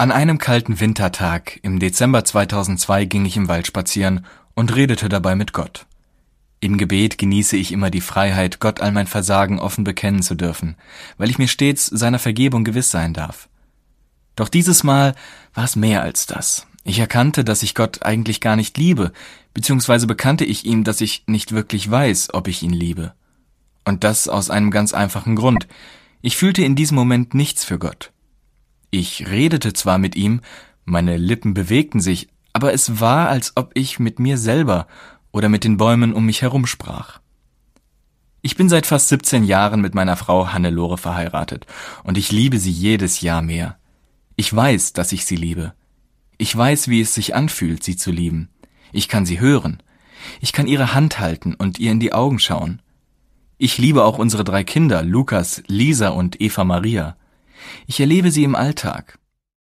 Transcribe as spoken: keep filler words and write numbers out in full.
An einem kalten Wintertag im Dezember zweitausendzwei ging ich im Wald spazieren und redete dabei mit Gott. Im Gebet genieße ich immer die Freiheit, Gott all mein Versagen offen bekennen zu dürfen, weil ich mir stets seiner Vergebung gewiss sein darf. Doch dieses Mal war es mehr als das. Ich erkannte, dass ich Gott eigentlich gar nicht liebe, beziehungsweise bekannte ich ihm, dass ich nicht wirklich weiß, ob ich ihn liebe. Und das aus einem ganz einfachen Grund. Ich fühlte in diesem Moment nichts für Gott. Ich redete zwar mit ihm, meine Lippen bewegten sich, aber es war, als ob ich mit mir selber oder mit den Bäumen um mich herum sprach. Ich bin seit fast siebzehn Jahren mit meiner Frau Hannelore verheiratet und ich liebe sie jedes Jahr mehr. Ich weiß, dass ich sie liebe. Ich weiß, wie es sich anfühlt, sie zu lieben. Ich kann sie hören. Ich kann ihre Hand halten und ihr in die Augen schauen. Ich liebe auch unsere drei Kinder, Lukas, Lisa und Eva Maria. Ich erlebe sie im Alltag.